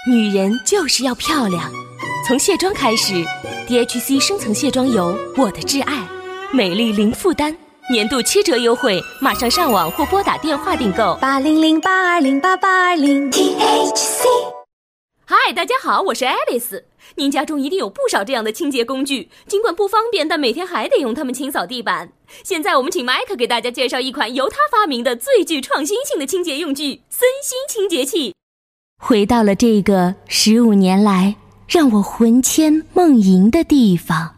女人就是要漂亮。从卸妆开始 ，DHC 深层卸妆油，我的挚爱，美丽零负担，年度7折优惠，马上上网或拨打电话订购 800-820-8820 THC。 嗨，大家好，我是爱丽丝。您家中一定有不少这样的清洁工具，尽管不方便，但每天还得用它们清扫地板。现在我们请麦克给大家介绍一款由他发明的最具创新性的清洁用具——森心清洁器。回到了这个15年来让我魂牵梦萦的地方。